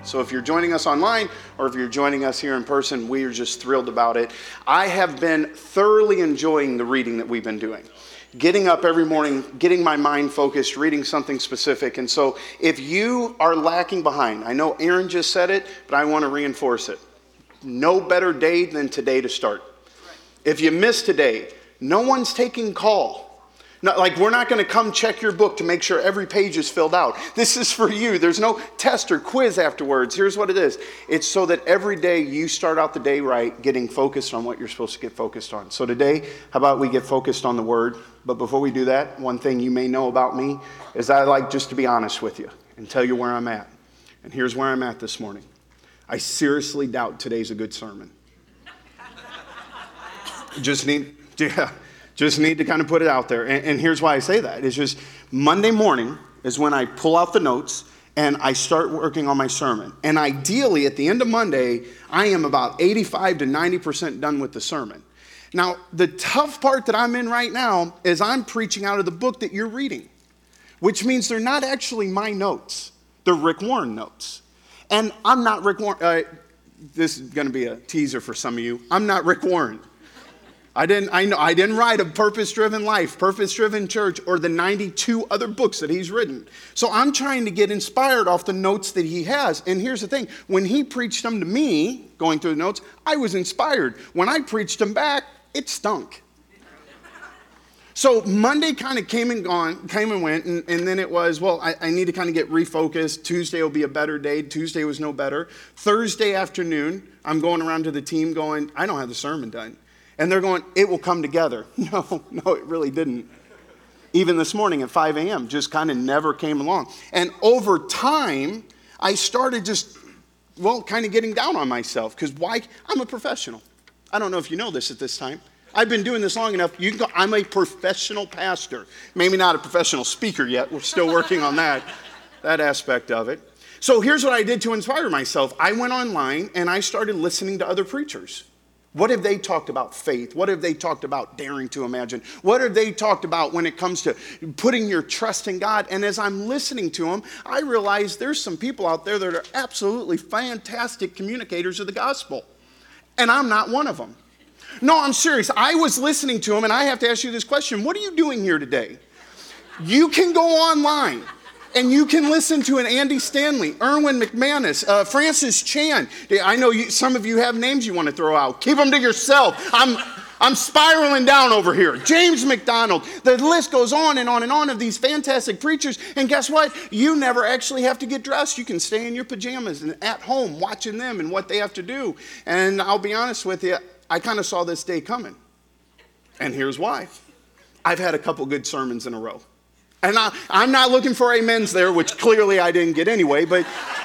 So if you're joining us online or if you're joining us here in person, we are just thrilled about it. I have been thoroughly enjoying the reading that we've been doing. Getting up every morning, getting my mind focused, reading something specific. And so if you are lacking behind, I know Aaron just said it, but I want to reinforce it. No better day than today to start. If you miss today, no one's taking call. Like we're not going to come check your book to make sure every page is filled out. This is for you. There's no test or quiz afterwards. Here's what it is. It's so that every day you start out the day right, getting focused on what you're supposed to get focused on. So today, how about we get focused on the Word? But before we do that, one thing you may know about me is I like just to be honest with you and tell you where I'm at. And here's where I'm at this morning. I seriously doubt today's a good sermon. Just need to kind of put it out there. And here's why I say that. It's just Monday morning is when I pull out the notes and I start working on my sermon. And ideally, at the end of Monday, I am about 85 to 90% done with the sermon. Now, the tough part that I'm in right now is I'm preaching out of the book that you're reading, which means they're not actually my notes. They're Rick Warren notes. And I'm not Rick Warren. This is going to be a teaser for some of you. I'm not Rick Warren. I didn't write A Purpose-Driven Life, Purpose-Driven Church, or the 92 other books that he's written. So I'm trying to get inspired off the notes that he has. And here's the thing. When he preached them to me, going through the notes, I was inspired. When I preached them back, it stunk. So Monday kind of came and went, and then it was, well, I need to kind of get refocused. Tuesday will be a better day. Tuesday was no better. Thursday afternoon, I'm going around to the team going, I don't have the sermon done. And they're going, it will come together. No, it really didn't. Even this morning at 5 a.m., just kind of never came along. And over time, I started just, kind of getting down on myself. Because why? I'm a professional. I don't know if you know this at this time. I've been doing this long enough. You can go, I'm a professional pastor. Maybe not a professional speaker yet. We're still working on that aspect of it. So here's what I did to inspire myself. I went online and I started listening to other preachers. What have they talked about faith? What have they talked about daring to imagine? What have they talked about when it comes to putting your trust in God? And as I'm listening to them, I realize there's some people out there that are absolutely fantastic communicators of the gospel. And I'm not one of them. No, I'm serious. I was listening to them, and I have to ask you this question. What are you doing here today? You can go online. And you can listen to an Andy Stanley, Erwin McManus, Francis Chan. I know some of you have names you want to throw out. Keep them to yourself. I'm spiraling down over here. James McDonald. The list goes on and on and on of these fantastic preachers. And guess what? You never actually have to get dressed. You can stay in your pajamas and at home watching them and what they have to do. And I'll be honest with you, I kind of saw this day coming. And here's why. I've had a couple good sermons in a row. And I'm not looking for amens there, which clearly I didn't get anyway, but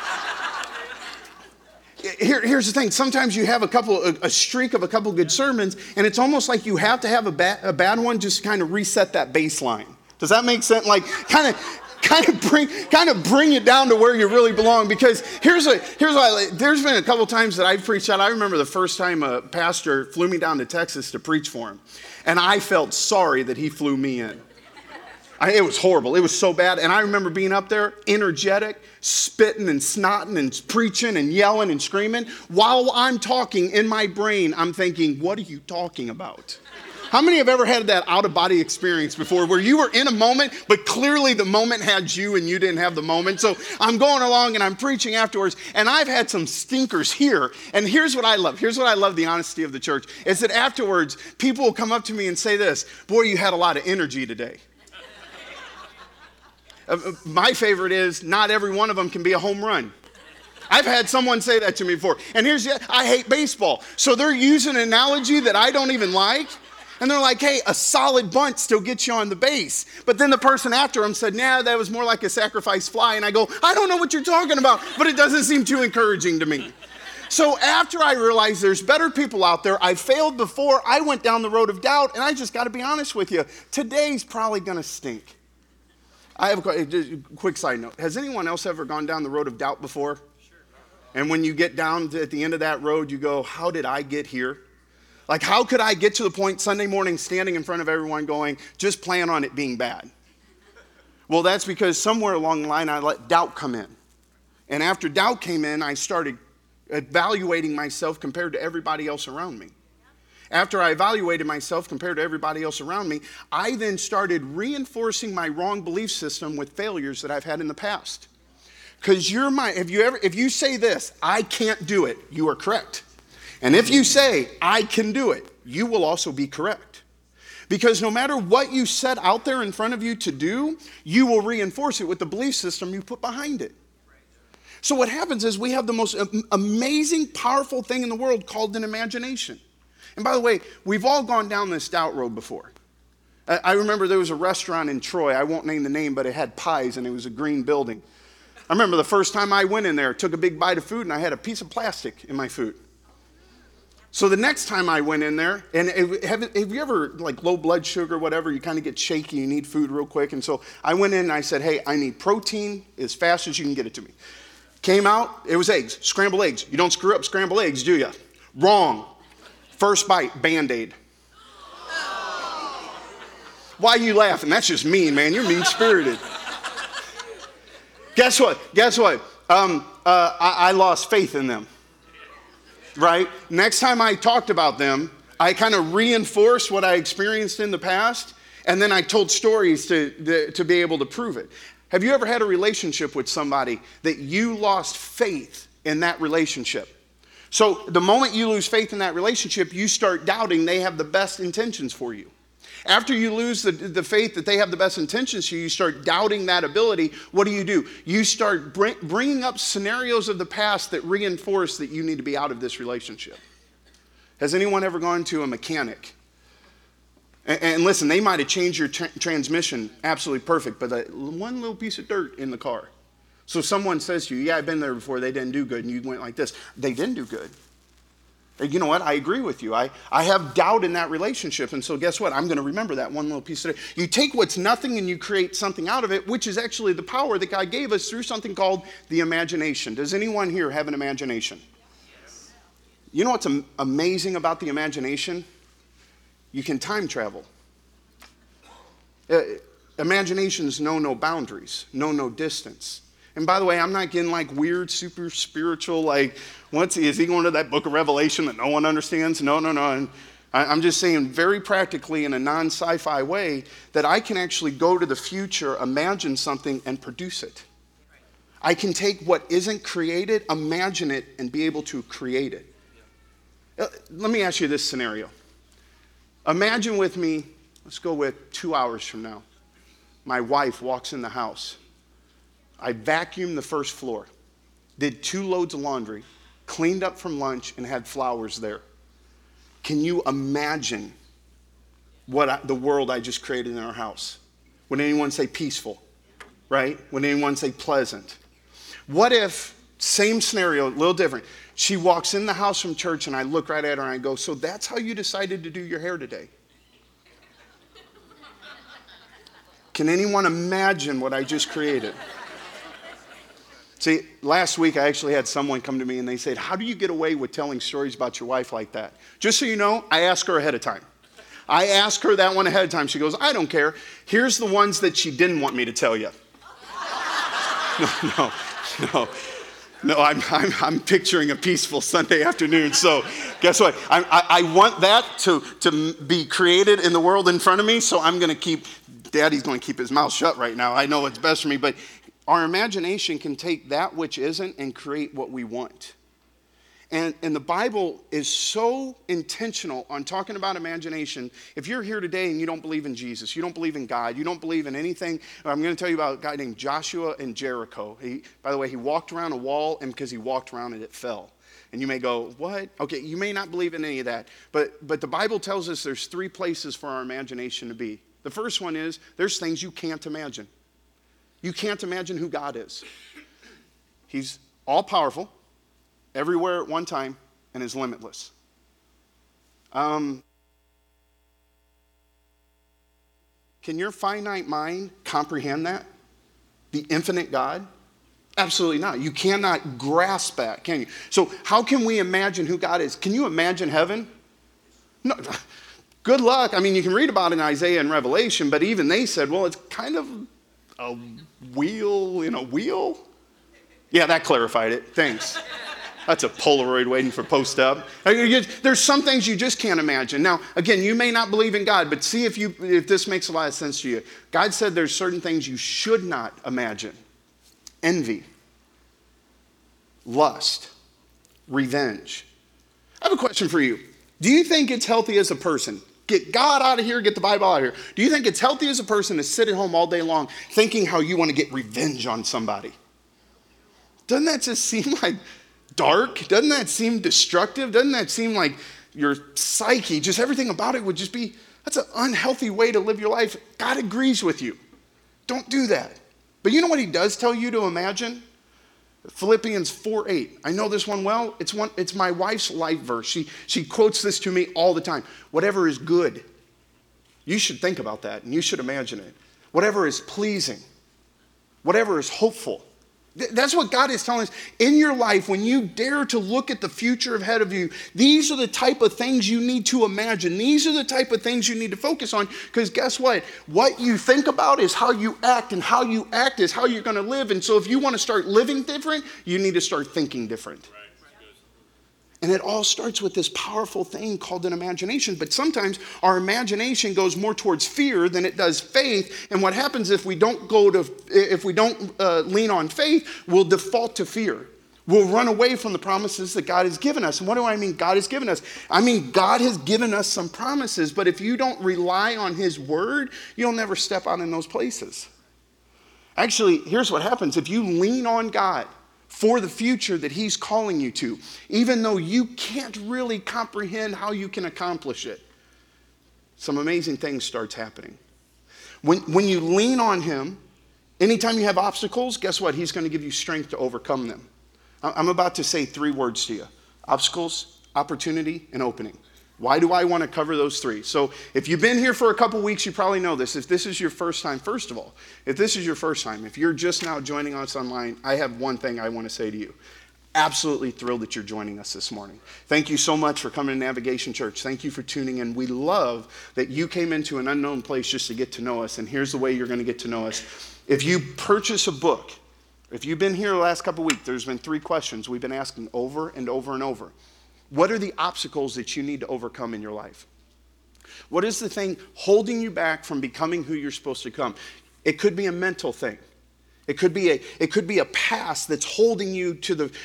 here's the thing. Sometimes you have a streak of a couple good sermons, and it's almost like you have to have a bad one just to kind of reset that baseline. Does that make sense? Like kind of bring it down to where you really belong. Because here's why. There's been a couple times that I've preached out. I remember the first time a pastor flew me down to Texas to preach for him, and I felt sorry that he flew me in. It was horrible. It was so bad. And I remember being up there, energetic, spitting and snotting and preaching and yelling and screaming. While I'm talking in my brain, I'm thinking, what are you talking about? How many have ever had that out-of-body experience before where you were in a moment, but clearly the moment had you and you didn't have the moment? So I'm going along and I'm preaching afterwards, and I've had some stinkers here. And here's what I love. Here's what I love the honesty of the church, is that afterwards, people will come up to me and say this, boy, you had a lot of energy today. My favorite is not every one of them can be a home run. I've had someone say that to me before. And I hate baseball. So they're using an analogy that I don't even like. And they're like, hey, a solid bunt still gets you on the base. But then the person after them said, nah, that was more like a sacrifice fly. And I go, I don't know what you're talking about, but it doesn't seem too encouraging to me. So after I realized there's better people out there, I failed before, I went down the road of doubt. And I just got to be honest with you. Today's probably going to stink. I have a quick side note. Has anyone else ever gone down the road of doubt before? Sure. And when you get down at the end of that road, you go, how did I get here? Like, how could I get to the point Sunday morning standing in front of everyone going, just plan on it being bad? Well, that's because somewhere along the line I let doubt come in. And after doubt came in, I started evaluating myself compared to everybody else around me. After I evaluated myself compared to everybody else around me, I then started reinforcing my wrong belief system with failures that I've had in the past. Because if you say this, I can't do it, you are correct. And if you say, I can do it, you will also be correct. Because no matter what you set out there in front of you to do, you will reinforce it with the belief system you put behind it. So what happens is we have the most amazing, powerful thing in the world called an imagination. And by the way, we've all gone down this doubt road before. I remember there was a restaurant in Troy. I won't name the name, but it had pies and it was a green building. I remember the first time I went in there, took a big bite of food, and I had a piece of plastic in my food. So the next time I went in there, and have you ever, like low blood sugar, whatever, you kind of get shaky, you need food real quick. And so I went in and I said, hey, I need protein as fast as you can get it to me. Came out, it was eggs, scrambled eggs. You don't screw up scrambled eggs, do you? Wrong. First bite, Band-Aid. Why are you laughing? That's just mean, man. You're mean-spirited. Guess what? I lost faith in them. Right? Next time I talked about them, I kind of reinforced what I experienced in the past, and then I told stories to be able to prove it. Have you ever had a relationship with somebody that you lost faith in that relationship? So the moment you lose faith in that relationship, you start doubting they have the best intentions for you. After you lose the faith that they have the best intentions for you, you start doubting that ability. What do? You start bringing up scenarios of the past that reinforce that you need to be out of this relationship. Has anyone ever gone to a mechanic? And listen, they might have changed your transmission absolutely perfect, but one little piece of dirt in the car. So someone says to you, yeah, I've been there before, they didn't do good, and you went like this. They didn't do good. You know what? I agree with you. I have doubt in that relationship. And so guess what? I'm going to remember that one little piece of it. You take what's nothing and you create something out of it, which is actually the power that God gave us through something called the imagination. Does anyone here have an imagination? Yes. You know what's amazing about the imagination? You can time travel. Imaginations know no boundaries, know no distance. And by the way, I'm not getting like weird, super spiritual, like, is he going to that book of Revelation that no one understands? No. And I'm just saying very practically in a non-sci-fi way that I can actually go to the future, imagine something, and produce it. I can take what isn't created, imagine it, and be able to create it. Let me ask you this scenario. Imagine with me, let's go with 2 hours from now. My wife walks in the house. I vacuumed the first floor, did 2 loads of laundry, cleaned up from lunch, and had flowers there. Can you imagine the world I just created in our house? Would anyone say peaceful, right? Would anyone say pleasant? What if, same scenario, a little different, she walks in the house from church and I look right at her and I go, so that's how you decided to do your hair today? Can anyone imagine what I just created? See, last week I actually had someone come to me and they said, how do you get away with telling stories about your wife like that? Just so you know, I asked her ahead of time. I asked her that one ahead of time. She goes, I don't care. Here's the ones that she didn't want me to tell you. No, I'm picturing a peaceful Sunday afternoon. So guess what? I want that to be created in the world in front of me. So I'm going to Daddy's going to keep his mouth shut right now. I know what's best for me, but our imagination can take that which isn't and create what we want. And the Bible is so intentional on talking about imagination. If you're here today and you don't believe in Jesus, you don't believe in God, you don't believe in anything, I'm going to tell you about a guy named Joshua in Jericho. By the way, he walked around a wall, and because he walked around it, it fell. And you may go, what? Okay, you may not believe in any of that. But the Bible tells us there's 3 places for our imagination to be. The first one is there's things you can't imagine. You can't imagine who God is. He's all-powerful, everywhere at one time, and is limitless. Can your finite mind comprehend that? The infinite God? Absolutely not. You cannot grasp that, can you? So how can we imagine who God is? Can you imagine heaven? No. Good luck. I mean, you can read about it in Isaiah and Revelation, but even they said, well, it's kind of a wheel in a wheel. Yeah, that clarified it. Thanks. That's a Polaroid waiting for post up. There's some things you just can't imagine. Now, again, you may not believe in God, but see if this makes a lot of sense to you. God said there's certain things you should not imagine. Envy, lust, revenge. I have a question for you. Do you think it's healthy as a person? Get God out of here, get the Bible out of here. Do you think it's healthy as a person to sit at home all day long thinking how you want to get revenge on somebody? Doesn't that just seem like dark? Doesn't that seem destructive? Doesn't that seem like your psyche, just everything about it would just be, that's an unhealthy way to live your life. God agrees with you. Don't do that. But you know what he does tell you to imagine? Philippians 4:8. I know this one well. It's my wife's life verse. She quotes this to me all the time. Whatever is good, you should think about that and you should imagine it. Whatever is pleasing, whatever is hopeful. That's what God is telling us. In your life, when you dare to look at the future ahead of you, these are the type of things you need to imagine. These are the type of things you need to focus on, because guess what? What you think about is how you act, and how you act is how you're going to live. And so if you want to start living different, you need to start thinking different. And it all starts with this powerful thing called an imagination. But sometimes our imagination goes more towards fear than it does faith. And what happens if we don't lean on faith, we'll default to fear. We'll run away from the promises that God has given us. And what do I mean God has given us? I mean God has given us some promises. But if you don't rely on his word, you'll never step out in those places. Actually, here's what happens. If you lean on God for the future that he's calling you to, even though you can't really comprehend how you can accomplish it, some amazing things starts happening. When you lean on him, anytime you have obstacles, guess what? He's going to give you strength to overcome them. I'm about to say 3 words to you: obstacles, opportunity, and opening. Why do I want to cover those 3? So if you've been here for a couple weeks, you probably know this. If this is your first time, first of all, if this is your first time, if you're just now joining us online, I have one thing I want to say to you. Absolutely thrilled that you're joining us this morning. Thank you so much for coming to Navigation Church. Thank you for tuning in. We love that you came into an unknown place just to get to know us. And here's the way you're going to get to know us. If you purchase a book, if you've been here the last couple weeks, there's been 3 questions we've been asking over and over and over. What are the obstacles that you need to overcome in your life? What is the thing holding you back from becoming who you're supposed to become? It could be a mental thing. It could be a past that's holding you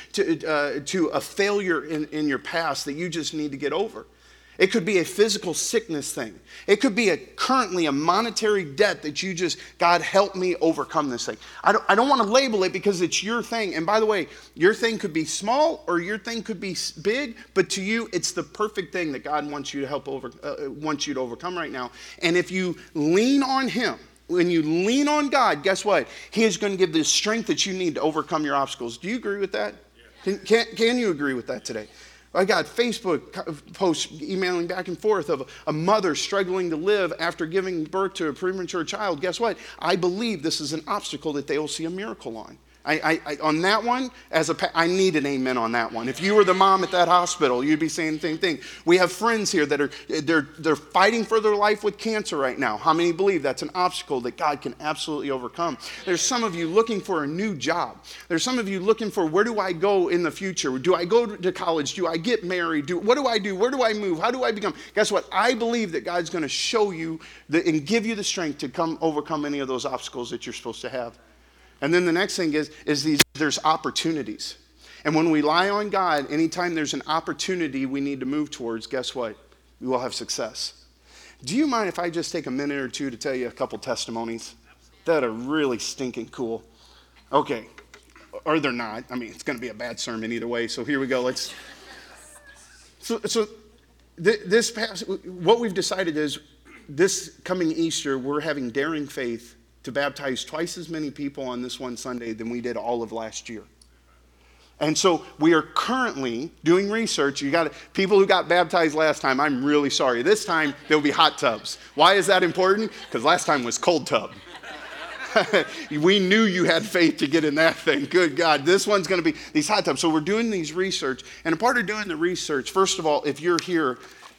to a failure in your past that you just need to get over. It could be a physical sickness thing. It could be currently a monetary debt that you just, God, help me overcome this thing. I don't want to label it because it's your thing. And by the way, your thing could be small or your thing could be big, but to you, it's the perfect thing that God wants you to wants you to overcome right now. And if you lean on him, when you lean on God, guess what? He is going to give the strength that you need to overcome your obstacles. Do you agree with that? Yeah. Can you agree with that today? I got Facebook posts emailing back and forth of a mother struggling to live after giving birth to a premature child. Guess what? I believe this is an obstacle that they will see a miracle on. On that one, I need an amen on that one. If you were the mom at that hospital, you'd be saying the same thing. We have friends here that they're fighting for their life with cancer right now. How many believe that's an obstacle that God can absolutely overcome? There's some of you looking for a new job. There's some of you looking for, where do I go in the future? Do I go to college? Do I get married? What do I do? Where do I move? How do I become? Guess what? I believe that God's going to show you and give you the strength to overcome any of those obstacles that you're supposed to have. And then the next thing is there's opportunities. And when we rely on God, anytime there's an opportunity we need to move towards, guess what? We will have success. Do you mind if I just take a minute or two to tell you a couple testimonies that are really stinking cool? Okay. Or they're not. I mean, it's going to be a bad sermon either way. So here we go. What we've decided is this coming Easter, we're having Daring Faith to baptize twice as many people on this one Sunday than we did all of last year. And so we are currently doing research. You got people who got baptized last time, I'm really sorry. This time, there'll be hot tubs. Why is that important? Because last time was cold tub. We knew you had faith to get in that thing. Good God. This one's going to be these hot tubs. So we're doing these research. And a part of doing the research, first of all, if you're here,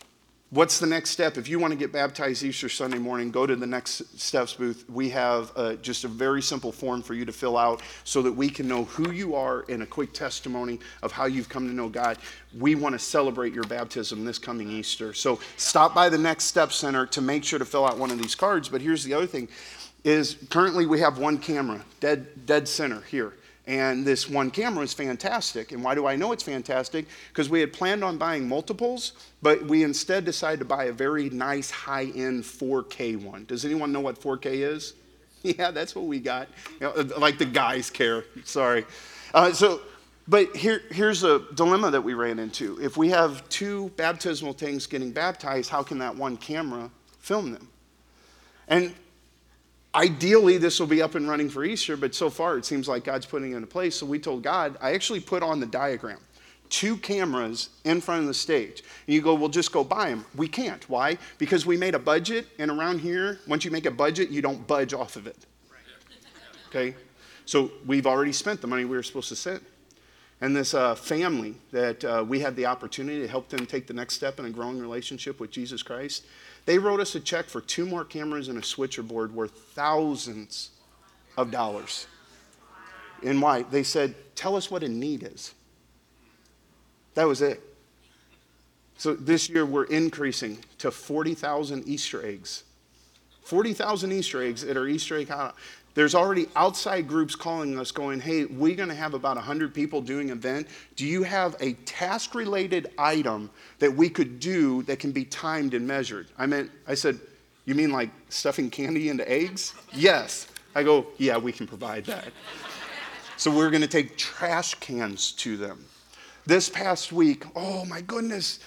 What's the next step? If you want to get baptized Easter Sunday morning, go to the Next Steps booth. We have just a very simple form for you to fill out so that we can know who you are and a quick testimony of how you've come to know God. We want to celebrate your baptism this coming Easter. So stop by the Next Step Center to make sure to fill out one of these cards. But here's the other thing, is currently we have one camera, dead center here. And this one camera is fantastic. And why do I know it's fantastic? Because we had planned on buying multiples, but we instead decided to buy a very nice high-end 4K one. Does anyone know what 4K is? Yeah, that's what we got. You know, like the guys care. Sorry. But here's a dilemma that we ran into. If we have two baptismal tanks getting baptized, how can that one camera film them? And ideally, this will be up and running for Easter, but so far it seems like God's putting it into place. So we told God, I actually put on the diagram, 2 cameras in front of the stage. And you go, well, just go buy them. We can't. Why? Because we made a budget, and around here, once you make a budget, you don't budge off of it. Okay? So we've already spent the money we were supposed to spend. And this family that we had the opportunity to help them take the next step in a growing relationship with Jesus Christ, they wrote us a check for 2 more cameras and a switcher board worth thousands of dollars. And why? They said, tell us what a need is. That was it. So this year we're increasing to 40,000 Easter eggs. 40,000 Easter eggs at our Easter egg hunt. There's already outside groups calling us going, hey, we're going to have about 100 people doing an event. Do you have a task-related item that we could do that can be timed and measured? I said, you mean like stuffing candy into eggs? Yes. I go, yeah, we can provide that. So we're going to take trash cans to them. This past week, oh my goodness.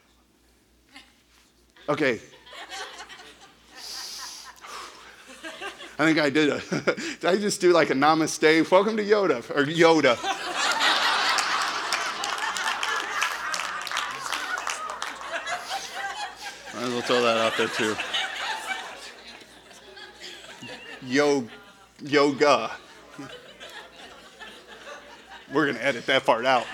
Okay. I think I did did I just do like a namaste? Welcome to Yoda, or Yoda. Might as well throw that out there too. Yoga. We're going to edit that part out.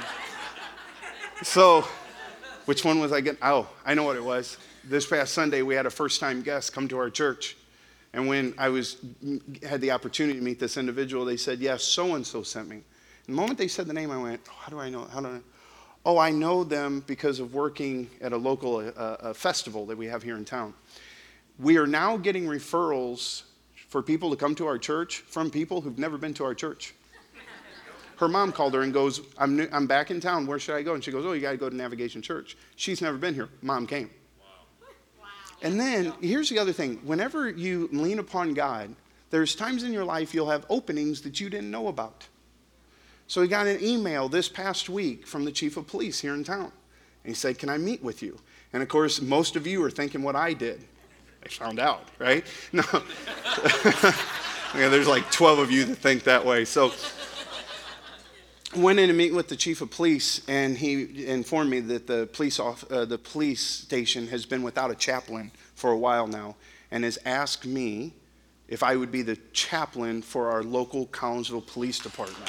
So, which one was I getting? Oh, I know what it was. This past Sunday, we had a first-time guest come to our church. And when I had the opportunity to meet this individual, they said, yes, so-and-so sent me. The moment they said the name, I went, oh, how do I know? Oh, I know them because of working at a local festival that we have here in town. We are now getting referrals for people to come to our church from people who've never been to our church. Her mom called her and goes, I'm back in town. Where should I go? And she goes, oh, you got to go to Navigation Church. She's never been here. Mom came. And then, here's the other thing. Whenever you lean upon God, there's times in your life you'll have openings that you didn't know about. So we got an email this past week from the chief of police here in town. And he said, can I meet with you? And of course, most of you are thinking what I did. I found out, right? No. Yeah, there's like 12 of you that think that way. So I went in to meet with the chief of police, and he informed me that the police station has been without a chaplain for a while now, and has asked me if I would be the chaplain for our local Collinsville Police Department.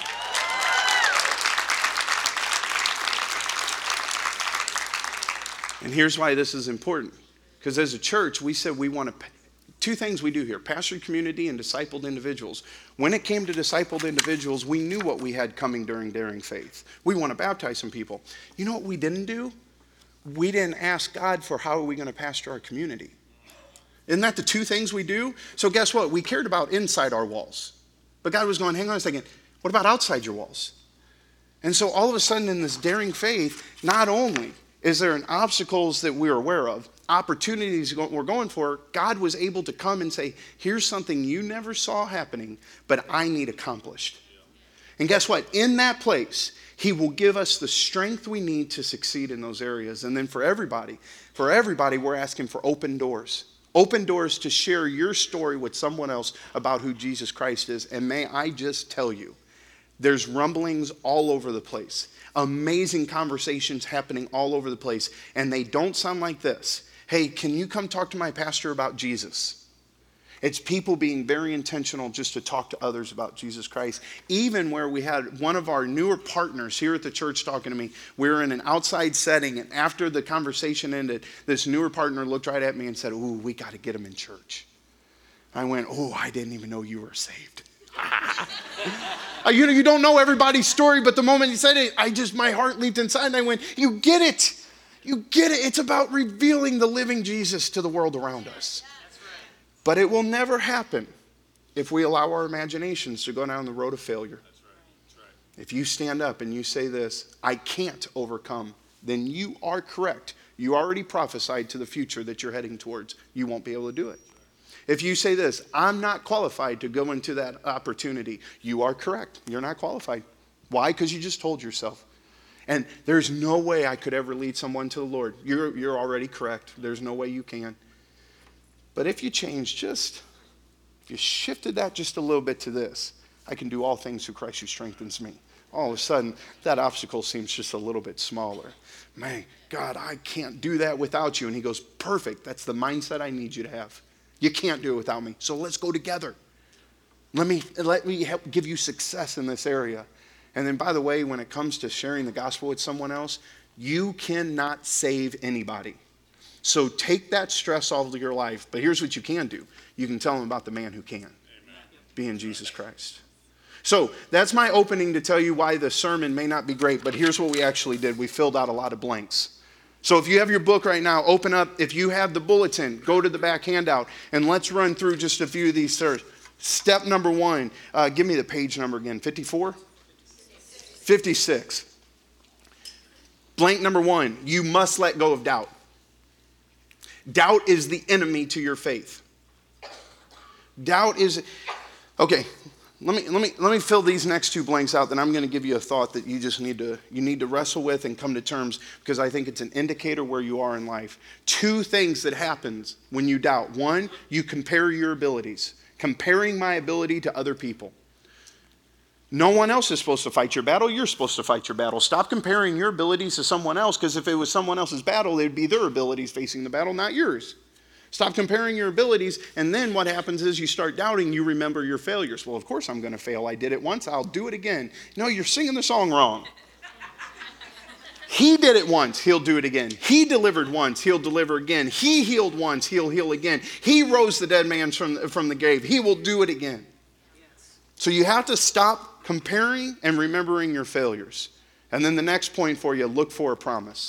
And here's why this is important. Because as a church, we said we want to, 2 things we do here, pastor community and discipled individuals. When it came to discipled individuals, we knew what we had coming during Daring Faith. We want to baptize some people. You know what we didn't do? We didn't ask God for how are we going to pastor our community. Isn't that the 2 things we do? So guess what? We cared about inside our walls. But God was going, hang on a second, what about outside your walls? And so all of a sudden in this Daring Faith, not only is there an obstacles that we're aware of, opportunities we're going for, God was able to come and say, here's something you never saw happening, but I need accomplished. And guess what? In that place, he will give us the strength we need to succeed in those areas. And then for everybody, we're asking for open doors. Open doors to share your story with someone else about who Jesus Christ is. And may I just tell you, there's rumblings all over the place. Amazing conversations happening all over the place. And they don't sound like this. Hey, can you come talk to my pastor about Jesus? It's people being very intentional just to talk to others about Jesus Christ. Even where we had one of our newer partners here at the church talking to me, we were in an outside setting, and after the conversation ended, this newer partner looked right at me and said, "Ooh, we got to get him in church." I went, "Oh, I didn't even know you were saved." You don't know everybody's story, but the moment he said it, my heart leaped inside and I went, "You get it. You get it. It's about revealing the living Jesus to the world around us." But it will never happen if we allow our imaginations to go down the road of failure. That's right. If you stand up and you say this, "I can't overcome," then you are correct. You already prophesied to the future that you're heading towards. You won't be able to do it. If you say this, "I'm not qualified to go into that opportunity," you are correct. You're not qualified. Why? Because you just told yourself. And there's no way I could ever lead someone to the Lord. You're already correct. There's no way you can. But if you if you shifted that just a little bit to this, "I can do all things through Christ who strengthens me." All of a sudden, that obstacle seems just a little bit smaller. "Man, God, I can't do that without you." And he goes, "Perfect. That's the mindset I need you to have. You can't do it without me. So let's go together. Let me help give you success in this area." And then, by the way, when it comes to sharing the gospel with someone else, you cannot save anybody. So take that stress off of your life. But here's what you can do. You can tell them about the man who can. Amen. Being Jesus Christ. So that's my opening to tell you why the sermon may not be great. But here's what we actually did. We filled out a lot of blanks. So if you have your book right now, open up. If you have the bulletin, go to the back handout. And let's run through just a few of these. Step number 1. Give me the page number again. 54? 56. Blank number 1. You must let go of doubt. Doubt is the enemy to your faith. Doubt is, okay, let me fill these next 2 blanks out, then I'm going to give you a thought that you need to wrestle with and come to terms, because I think it's an indicator where you are in life. 2 things that happens when you doubt. 1, you compare your abilities. Comparing my ability to other people. No one else is supposed to fight your battle. You're supposed to fight your battle. Stop comparing your abilities to someone else, because if it was someone else's battle, it would be their abilities facing the battle, not yours. Stop comparing your abilities, and then what happens is you start doubting, you remember your failures. Well, of course I'm going to fail. I did it once, I'll do it again. No, you're singing the song wrong. He did it once, he'll do it again. He delivered once, he'll deliver again. He healed once, he'll heal again. He rose the dead man from the grave. He will do it again. So you have to stop comparing and remembering your failures. And then the next point for you, look for a promise.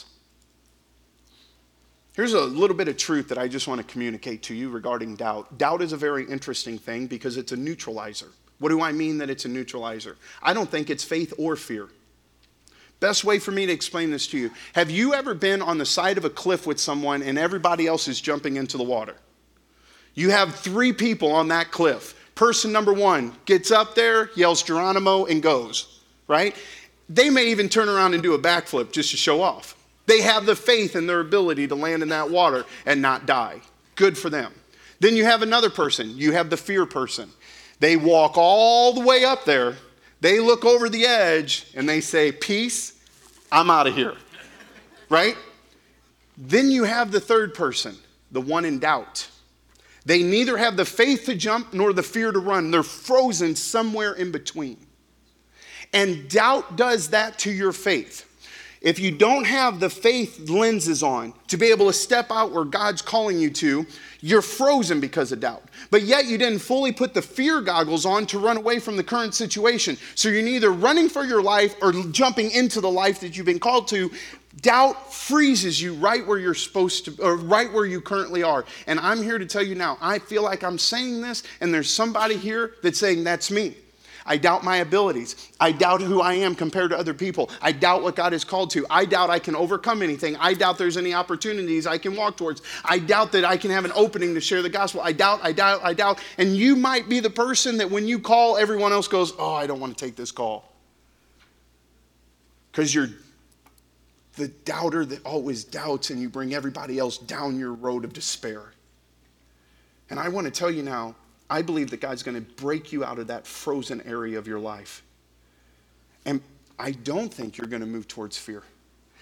Here's a little bit of truth that I just want to communicate to you regarding doubt. Doubt is a very interesting thing because it's a neutralizer. What do I mean that it's a neutralizer? I don't think it's faith or fear. Best way for me to explain this to you. Have you ever been on the side of a cliff with someone and everybody else is jumping into the water? You have 3 people on that cliff. Person number 1 gets up there, yells Geronimo, and goes, right? They may even turn around and do a backflip just to show off. They have the faith in their ability to land in that water and not die. Good for them. Then you have another person. You have the fear person. They walk all the way up there. They look over the edge and they say, "Peace, I'm out of here." Right? Then you have the third person, the one in doubt. They neither have the faith to jump nor the fear to run. They're frozen somewhere in between. And doubt does that to your faith. If you don't have the faith lenses on to be able to step out where God's calling you to, you're frozen because of doubt. But yet you didn't fully put the fear goggles on to run away from the current situation. So you're neither running for your life or jumping into the life that you've been called to. Doubt freezes you right where you're supposed to, or right where you currently are. And I'm here to tell you now, I feel like I'm saying this, and there's somebody here that's saying, "That's me. I doubt my abilities. I doubt who I am compared to other people. I doubt what God has called to. I doubt I can overcome anything. I doubt there's any opportunities I can walk towards. I doubt that I can have an opening to share the gospel. I doubt. And you might be the person that when you call, everyone else goes, "Oh, I don't want to take this call." Because you're the doubter that always doubts, and you bring everybody else down your road of despair. And I want to tell you now, I believe that God's going to break you out of that frozen area of your life. And I don't think you're going to move towards fear.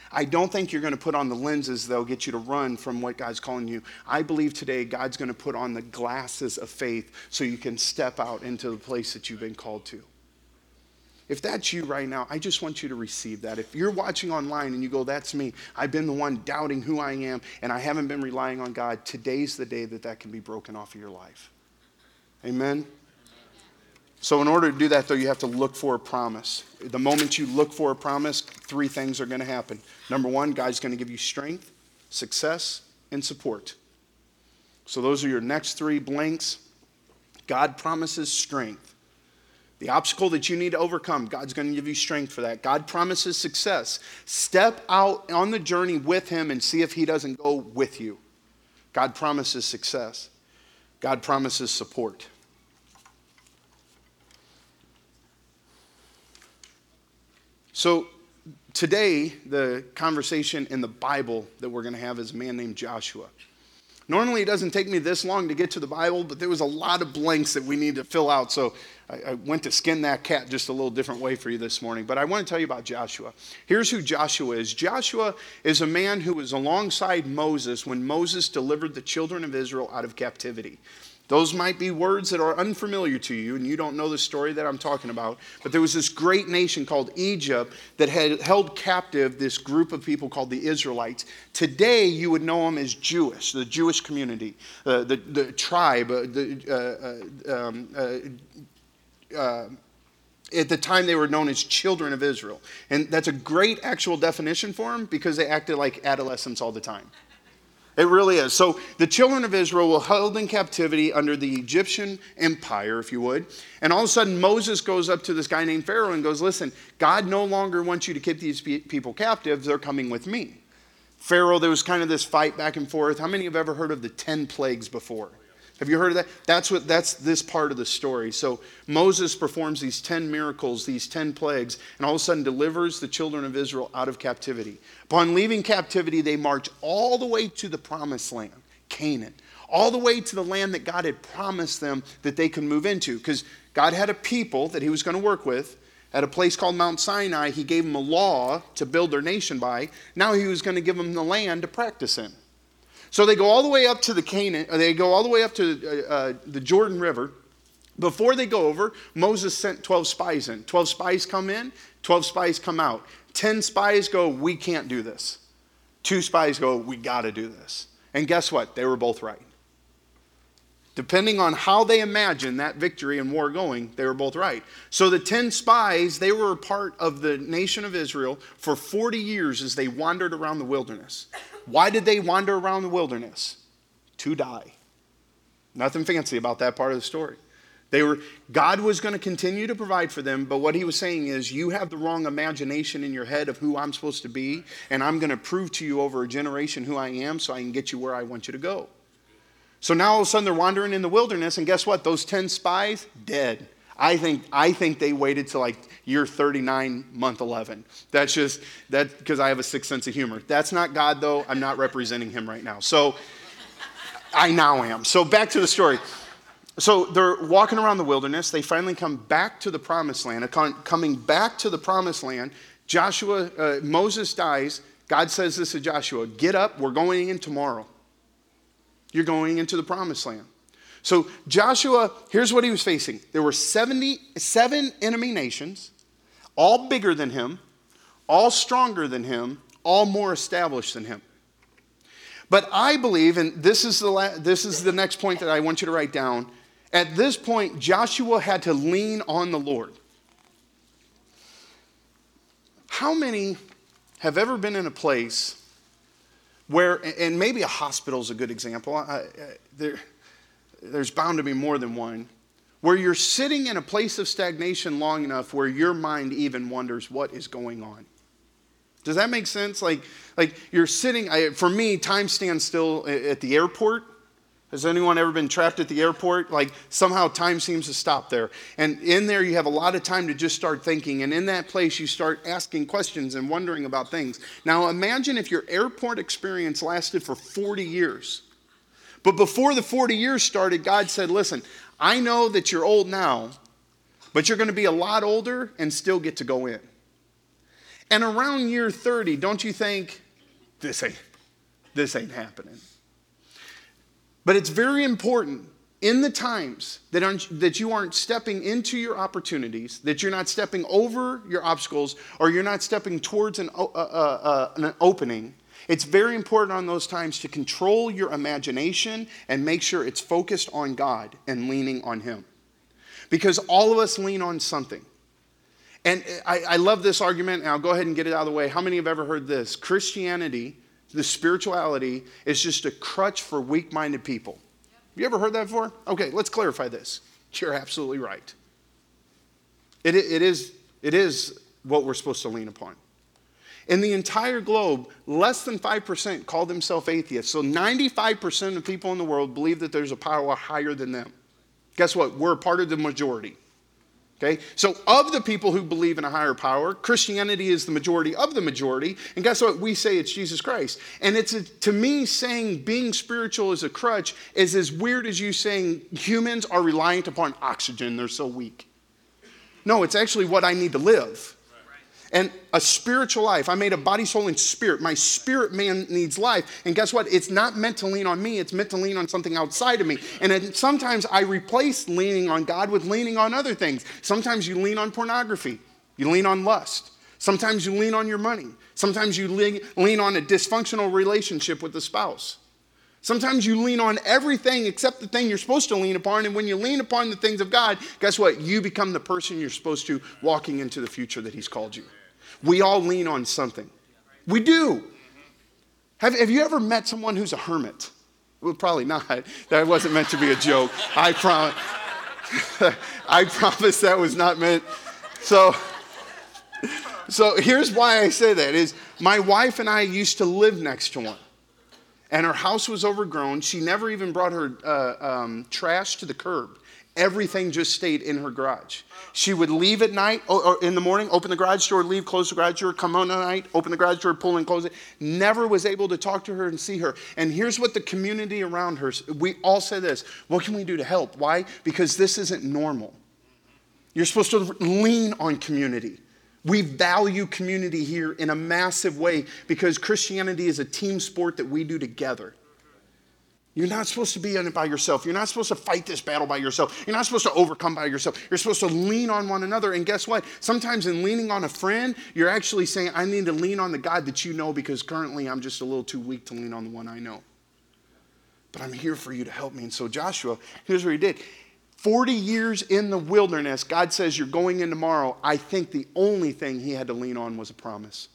I don't think you're going to put on the lenses that'll get you to run from what God's calling you. I believe today God's going to put on the glasses of faith so you can step out into the place that you've been called to. If that's you right now, I just want you to receive that. If you're watching online and you go, that's me, I've been the one doubting who I am and I haven't been relying on God, today's the day that that can be broken off of your life. Amen? So in order to do that, though, you have to look for a promise. The moment you look for a promise, three things are going to happen. Number one, God's going to give you strength, success, and support. So those are your next three blanks. God promises strength. The obstacle that you need to overcome, God's going to give you strength for that. God promises success. Step out on the journey with him and see if he doesn't go with you. God promises success. God promises support. So today, the conversation in the Bible that we're going to have is a man named Joshua. Normally, it doesn't take me this long to get to the Bible, but there was a lot of blanks that we need to fill out. So I went to skin that cat just a little different way for you this morning. But I want to tell you about Joshua. Here's who Joshua is. Joshua is a man who was alongside Moses when Moses delivered the children of Israel out of captivity. Those might be words that are unfamiliar to you, and you don't know the story that I'm talking about. But there was this great nation called Egypt that had held captive this group of people called the Israelites. Today, you would know them as Jewish, the Jewish community, the tribe. At the time, they were known as children of Israel. And that's a great actual definition for them because they acted like adolescents all the time. It really is. So the children of Israel were held in captivity under the Egyptian empire, if you would. And all of a sudden, Moses goes up to this guy named Pharaoh and goes, listen, God no longer wants you to keep these people captive. They're coming with me. Pharaoh, there was kind of this fight back and forth. How many have ever heard of the 10 plagues before? Have you heard of that? That's this part of the story. So Moses performs these 10 miracles, these 10 plagues, and all of a sudden delivers the children of Israel out of captivity. Upon leaving captivity, they march all the way to the promised land, Canaan, all the way to the land that God had promised them that they could move into. Because God had a people that he was going to work with. At a place called Mount Sinai, he gave them a law to build their nation by. Now he was going to give them the land to practice in. So they go all the way up to they go all the way up to the Jordan River. Before they go over, Moses sent 12 spies in. 12 spies come in, 12 spies come out. 10 spies go, we can't do this. 2 spies go, we got to do this. And guess what? They were both right. Depending on how they imagined that victory and war going, they were both right. So the 10 spies, they were a part of the nation of Israel for 40 years as they wandered around the wilderness. Why did they wander around the wilderness? To die. Nothing fancy about that part of the story. God was going to continue to provide for them, but what he was saying is, you have the wrong imagination in your head of who I'm supposed to be, and I'm going to prove to you over a generation who I am so I can get you where I want you to go. So now all of a sudden they're wandering in the wilderness, and guess what? Those 10 spies, dead. I think they waited till like year 39, month 11. That's because I have a sick sense of humor. That's not God, though. I'm not representing him right now. So I now am. So back to the story. So they're walking around the wilderness. They finally come back to the promised land. Coming back to the promised land, Moses dies. God says this to Joshua, get up. We're going in tomorrow. You're going into the promised land. So Joshua, here's what he was facing. There were 77 enemy nations, all bigger than him, all stronger than him, all more established than him. But I believe, and this is the next point that I want you to write down, at this point, Joshua had to lean on the Lord. How many have ever been in a place where, and maybe a hospital is a good example, there's bound to be more than one, where you're sitting in a place of stagnation long enough where your mind even wonders what is going on. Does that make sense? Like you're sitting, for me, time stands still at the airport. Has anyone ever been trapped at the airport? Like somehow time seems to stop there. And in there you have a lot of time to just start thinking. And in that place you start asking questions and wondering about things. Now imagine if your airport experience lasted for 40 years. But before the 40 years started, God said, listen, I know that you're old now, but you're going to be a lot older and still get to go in. And around year 30, don't you think, this ain't happening? But it's very important in the times that you aren't stepping into your opportunities, that you're not stepping over your obstacles, or you're not stepping towards an opening. It's very important on those times to control your imagination and make sure it's focused on God and leaning on Him. Because all of us lean on something. And I love this argument, and I'll go ahead and get it out of the way. How many have ever heard this? Christianity, the spirituality, is just a crutch for weak-minded people. Have you ever heard that before? Okay, let's clarify this. You're absolutely right. It is what we're supposed to lean upon. In the entire globe, less than 5% call themselves atheists. So 95% of people in the world believe that there's a power higher than them. Guess what? We're a part of the majority. Okay? So of the people who believe in a higher power, Christianity is the majority of the majority. And guess what? We say it's Jesus Christ. And to me, saying being spiritual is a crutch is as weird as you saying humans are reliant upon oxygen. They're so weak. No, it's actually what I need to live. And a spiritual life. I made a body, soul, and spirit. My spirit man needs life. And guess what? It's not meant to lean on me. It's meant to lean on something outside of me. And sometimes I replace leaning on God with leaning on other things. Sometimes you lean on pornography. You lean on lust. Sometimes you lean on your money. Sometimes you lean on a dysfunctional relationship with the spouse. Sometimes you lean on everything except the thing you're supposed to lean upon. And when you lean upon the things of God, guess what? You become the person you're supposed to walking into the future that He's called you. We all lean on something. We do. Have you ever met someone who's a hermit? Well, probably not. That wasn't meant to be a joke. I promise. I promise that was not meant. So here's why I say that is my wife and I used to live next to one. And her house was overgrown. She never even brought her trash to the curb. Everything just stayed in her garage. She would leave at night or in the morning, open the garage door, leave, close the garage door, come home at night, open the garage door, pull and close it. Never was able to talk to her and see her. And here's what the community around her, we all say this, what can we do to help? Why? Because this isn't normal. You're supposed to lean on community. We value community here in a massive way because Christianity is a team sport that we do together. You're not supposed to be in it by yourself. You're not supposed to fight this battle by yourself. You're not supposed to overcome by yourself. You're supposed to lean on one another. And guess what? Sometimes in leaning on a friend, you're actually saying, I need to lean on the God that you know because currently I'm just a little too weak to lean on the one I know. But I'm here for you to help me. And so Joshua, here's what he did. 40 years in the wilderness, God says, you're going in tomorrow. I think the only thing he had to lean on was a promise.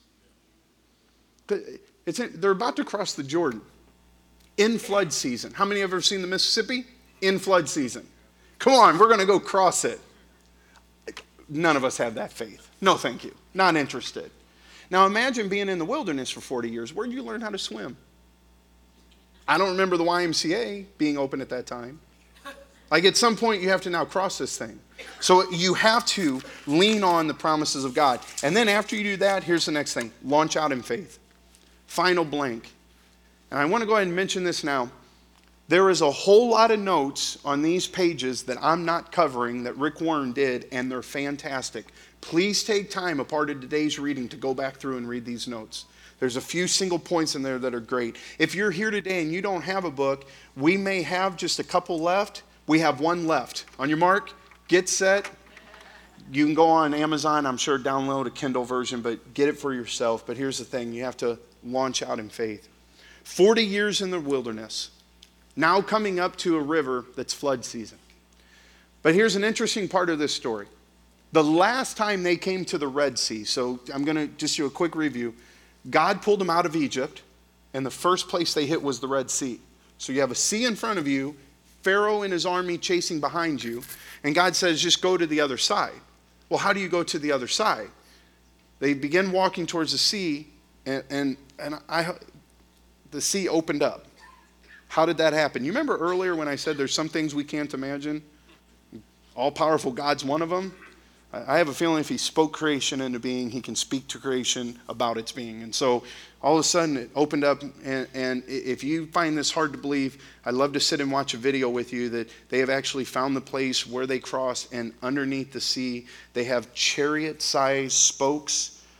They're about to cross the Jordan. In flood season. How many have ever seen the Mississippi? In flood season. Come on, we're going to go cross it. None of us have that faith. No, thank you. Not interested. Now imagine being in the wilderness for 40 years. Where did you learn how to swim? I don't remember the YMCA being open at that time. Like at some point you have to now cross this thing. So you have to lean on the promises of God. And then after you do that, here's the next thing. Launch out in faith. Final blank. And I want to go ahead and mention this now. There is a whole lot of notes on these pages that I'm not covering that Rick Warren did, and they're fantastic. Please take time, a part of today's reading, to go back through and read these notes. There's a few single points in there that are great. If you're here today and you don't have a book, we may have just a couple left. We have one left. On your mark, get set. You can go on Amazon, I'm sure, download a Kindle version, but get it for yourself. But here's the thing, you have to launch out in faith. 40 years in the wilderness, now coming up to a river that's flood season. But here's an interesting part of this story. The last time they came to the Red Sea, so I'm going to just do a quick review. God pulled them out of Egypt, and the first place they hit was the Red Sea. So you have a sea in front of you, Pharaoh and his army chasing behind you, and God says, just go to the other side. Well, how do you go to the other side? They begin walking towards the sea, and the sea opened up. How did that happen? You remember earlier when I said there's some things we can't imagine? All-powerful God's one of them. I have a feeling if he spoke creation into being, he can speak to creation about its being. And so all of a sudden it opened up, and if you find this hard to believe, I'd love to sit and watch a video with you that they have actually found the place where they crossed, and underneath the sea they have chariot-sized spokes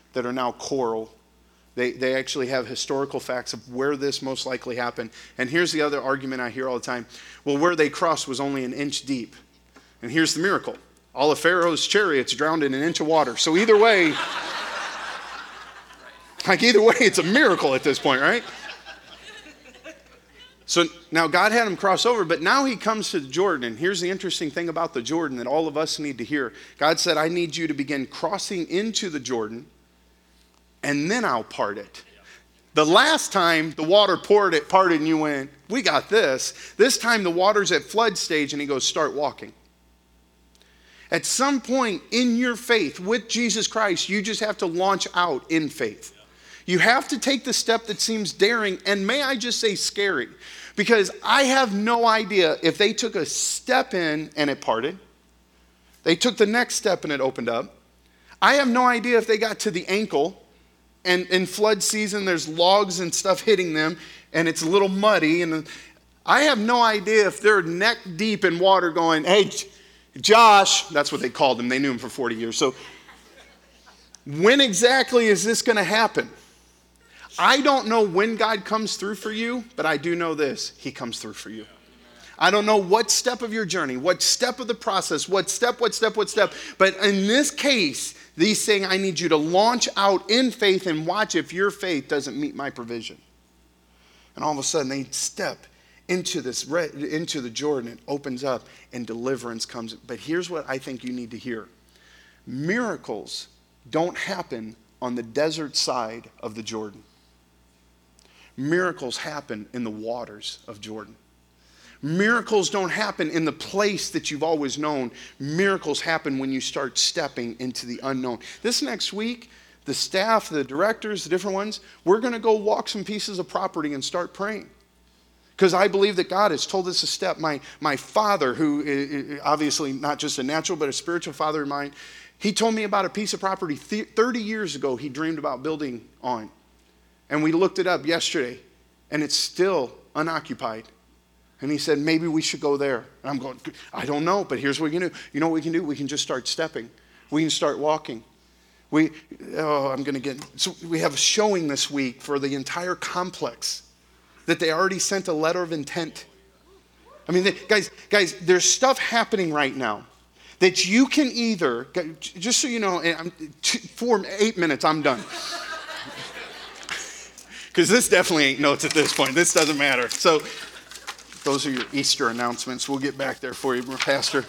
that are now coral. They actually have historical facts of where this most likely happened. And here's the other argument I hear all the time. Well, where they crossed was only an inch deep. And here's the miracle. All of Pharaoh's chariots drowned in an inch of water. So either way, it's a miracle at this point, right? So now God had him cross over, but now he comes to the Jordan. And here's the interesting thing about the Jordan that all of us need to hear. God said, I need you to begin crossing into the Jordan, and then I'll part it. The last time the water parted and you went, we got this. This time the water's at flood stage and he goes, start walking. At some point in your faith with Jesus Christ, you just have to launch out in faith. You have to take the step that seems daring, and may I just say scary, because I have no idea if they took a step in and it parted. They took the next step and it opened up. I have no idea if they got to the ankle, and in flood season there's logs and stuff hitting them and it's a little muddy, and I have no idea if they're neck deep in water going, hey, Josh, that's what they called him. They knew him for 40 years. So when exactly is this going to happen? I don't know when God comes through for you, but I do know this. He comes through for you. I don't know what step of your journey, what step of the process, what step. But in this case, he's saying, I need you to launch out in faith and watch if your faith doesn't meet my provision. And all of a sudden they step into the Jordan. It opens up and deliverance comes. But here's what I think you need to hear. Miracles don't happen on the desert side of the Jordan. Miracles happen in the waters of Jordan. Miracles don't happen in the place that you've always known. Miracles happen when you start stepping into the unknown. This next week, the staff, the directors, the different ones, we're going to go walk some pieces of property and start praying. Because I believe that God has told us to step. My father, who is obviously not just a natural but a spiritual father of mine, he told me about a piece of property 30 years ago he dreamed about building on. And we looked it up yesterday, and it's still unoccupied. And he said, maybe we should go there. And I'm going, I don't know, but here's what we can do. You know what we can do? We can just start stepping. We can start walking. So we have a showing this week for the entire complex that they already sent a letter of intent. I mean, guys, there's stuff happening right now that you can either, just so you know, 8 minutes, I'm done. Because this definitely ain't notes at this point. This doesn't matter. So those are your Easter announcements. We'll get back there for you, Pastor.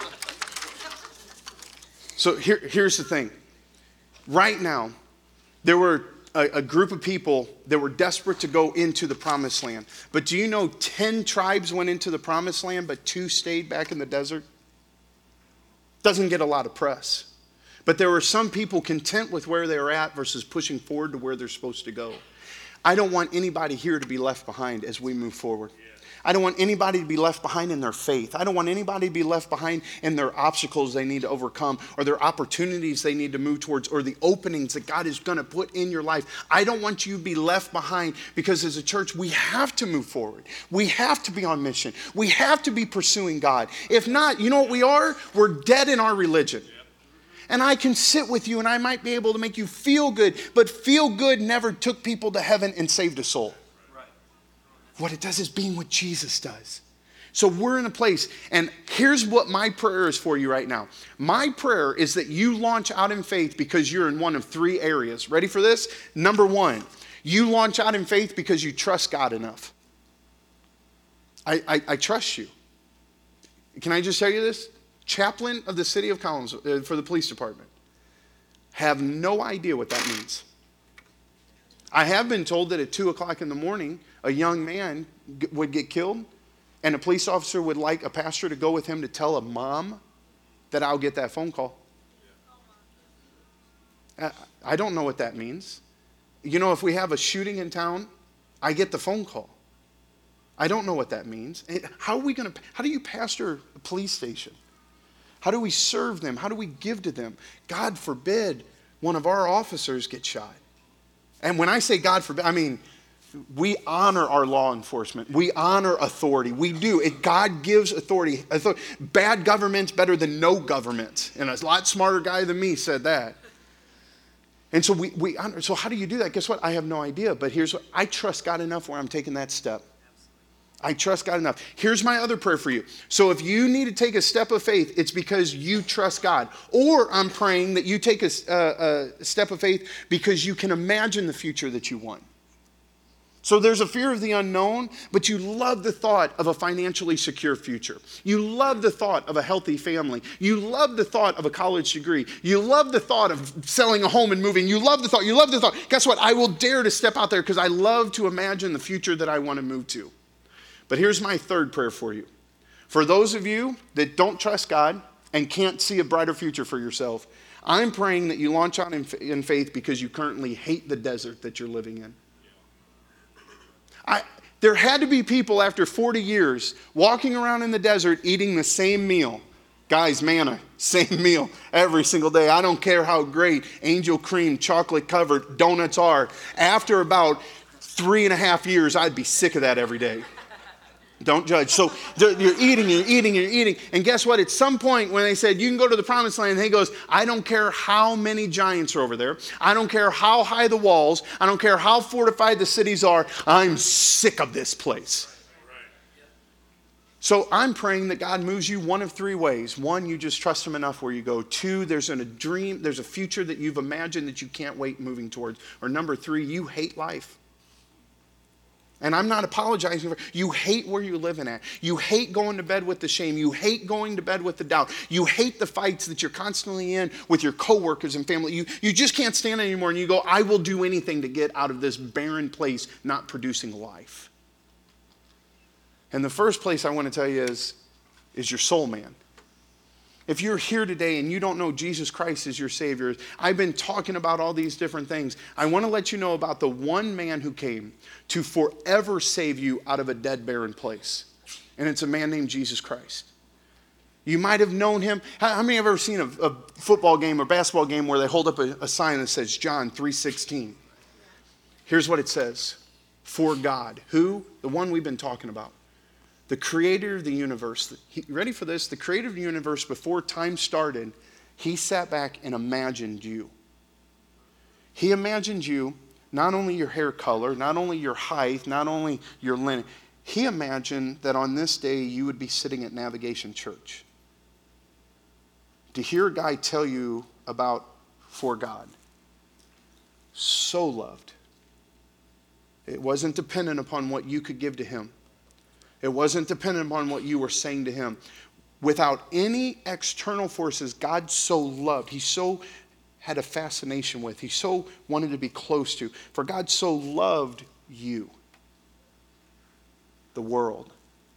So here's the thing. Right now, there were a group of people that were desperate to go into the promised land. But do you know 10 tribes went into the promised land, but 2 stayed back in the desert? Doesn't get a lot of press. But there were some people content with where they were at versus pushing forward to where they're supposed to go. I don't want anybody here to be left behind as we move forward. I don't want anybody to be left behind in their faith. I don't want anybody to be left behind in their obstacles they need to overcome, or their opportunities they need to move towards, or the openings that God is going to put in your life. I don't want you to be left behind, because as a church, we have to move forward. We have to be on mission. We have to be pursuing God. If not, you know what we are? We're dead in our religion. And I can sit with you and I might be able to make you feel good, but feel good never took people to heaven and saved a soul. What it does is being what Jesus does. So we're in a place, and here's what my prayer is for you right now. My prayer is that you launch out in faith because you're in one of 3 areas. Ready for this? Number 1, you launch out in faith because you trust God enough. I trust you. Can I just tell you this? Chaplain of the city of Collins for the police department. Have no idea what that means. I have been told that at 2 o'clock in the morning, a young man would get killed, and a police officer would like a pastor to go with him to tell a mom that I'll get that phone call. I don't know what that means. You know, if we have a shooting in town, I get the phone call. I don't know what that means. How do you pastor a police station? How do we serve them? How do we give to them? God forbid one of our officers gets shot. And when I say God forbid, I mean, we honor our law enforcement. We honor authority. We do. God gives authority. Bad government's better than no government. And a lot smarter guy than me said that. And so so how do you do that? Guess what? I have no idea. But here's what, I trust God enough where I'm taking that step. I trust God enough. Here's my other prayer for you. So if you need to take a step of faith, it's because you trust God. Or I'm praying that you take a step of faith because you can imagine the future that you want. So there's a fear of the unknown, but you love the thought of a financially secure future. You love the thought of a healthy family. You love the thought of a college degree. You love the thought of selling a home and moving. You love the thought. Guess what? I will dare to step out there because I love to imagine the future that I want to move to. But here's my third prayer for you. For those of you that don't trust God and can't see a brighter future for yourself, I'm praying that you launch out in faith because you currently hate the desert that you're living in. There had to be people after 40 years walking around in the desert eating the same meal. Guys, manna, same meal every single day. I don't care how great angel cream, chocolate covered donuts are. After about 3.5 years, I'd be sick of that every day. Don't judge. So you're eating. And guess what? At some point when they said, you can go to the promised land, he goes, I don't care how many giants are over there. I don't care how high the walls. I don't care how fortified the cities are. I'm sick of this place. So I'm praying that God moves you one of three ways. One, you just trust him enough where you go. Two, there's a dream, there's a future that you've imagined that you can't wait moving towards. Or number three, you hate life. And I'm not apologizing for you hate where you're living at. You hate going to bed with the shame. You hate going to bed with the doubt. You hate the fights that you're constantly in with your coworkers and family. You just can't stand it anymore. And you go, I will do anything to get out of this barren place not producing life. And the first place I want to tell you is your soul man. If you're here today and you don't know Jesus Christ as your Savior, I've been talking about all these different things. I want to let you know about the one man who came to forever save you out of a dead, barren place. And it's a man named Jesus Christ. You might have known him. How many have ever seen a football game or basketball game where they hold up a sign that says John 3:16? Here's what it says. For God. Who? The one we've been talking about. The creator of the universe. Ready for this? The creator of the universe, before time started, he sat back and imagined you. He imagined you, not only your hair color, not only your height, not only your linen. He imagined that on this day you would be sitting at Navigation Church. To hear a guy tell you about for God. So loved. It wasn't dependent upon what you could give to him. It wasn't dependent upon what you were saying to him. Without any external forces, God so loved. He so had a fascination with. He so wanted to be close to. For God so loved you. The world.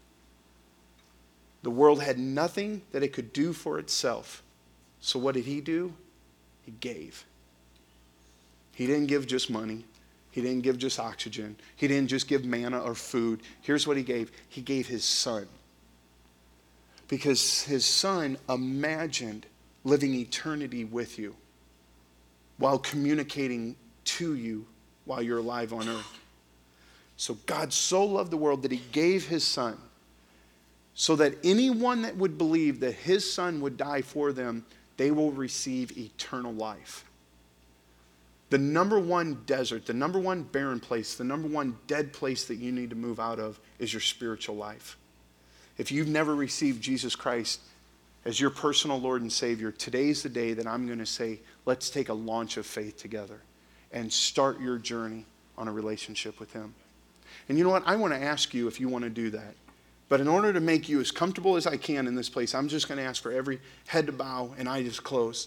The world had nothing that it could do for itself. So what did he do? He gave. He didn't give just money. He didn't give just oxygen. He didn't just give manna or food. Here's what he gave. He gave his son. Because his son imagined living eternity with you while communicating to you while you're alive on earth. So God so loved the world that he gave his son so that anyone that would believe that his son would die for them, they will receive eternal life. The number one desert, the number one barren place, the number one dead place that you need to move out of is your spiritual life. If you've never received Jesus Christ as your personal Lord and Savior, today's the day that I'm going to say, let's take a launch of faith together and start your journey on a relationship with him. And you know what? I want to ask you if you want to do that. But in order to make you as comfortable as I can in this place, I'm just going to ask for every head to bow and eyes closed.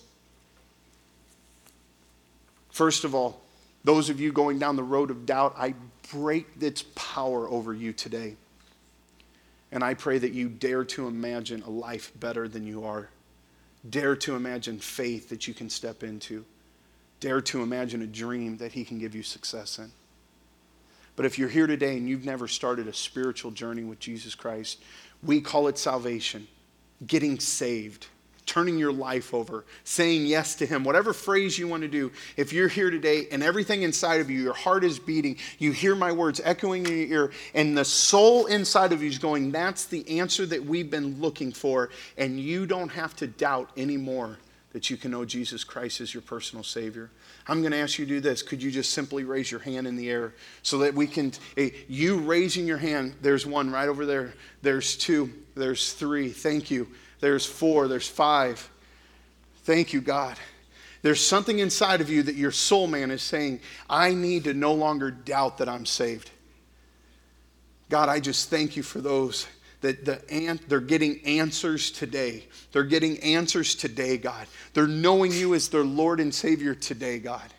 First of all, those of you going down the road of doubt, I break its power over you today. And I pray that you dare to imagine a life better than you are. Dare to imagine faith that you can step into. Dare to imagine a dream that he can give you success in. But if you're here today and you've never started a spiritual journey with Jesus Christ, we call it salvation, getting saved, turning your life over, saying yes to him, whatever phrase you want to do. If you're here today and everything inside of you, your heart is beating, you hear my words echoing in your ear, and the soul inside of you is going, that's the answer that we've been looking for, and you don't have to doubt anymore that you can know Jesus Christ as your personal Savior? I'm going to ask you to do this. Could you just simply raise your hand in the air so that we can, you raising your hand, there's one right over there. There's two. There's three. Thank you. There's four. There's five. Thank you, God. There's something inside of you that your soul man is saying, I need to no longer doubt that I'm saved. God, I just thank you for those that they're getting answers today. They're getting answers today, God. They're knowing you as their Lord and Savior today, God.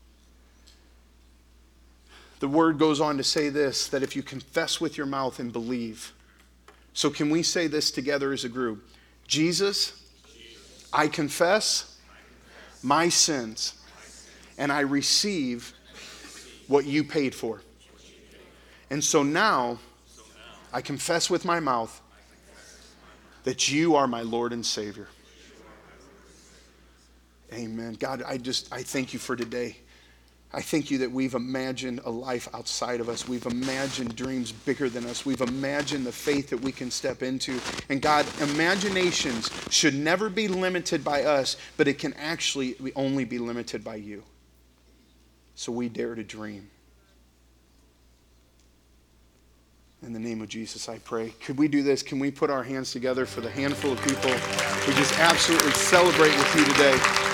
The word goes on to say this, that if you confess with your mouth and believe. So can we say this together as a group? Jesus, I confess my sins, and I receive what you paid for. And so now, I confess with my mouth that you are my Lord and Savior. Amen. God, I thank you for today. I thank you that we've imagined a life outside of us. We've imagined dreams bigger than us. We've imagined the faith that we can step into. And God, imaginations should never be limited by us, but it can actually only be limited by you. So we dare to dream. In the name of Jesus, I pray. Could we do this? Can we put our hands together for the handful of people who just absolutely celebrate with you today?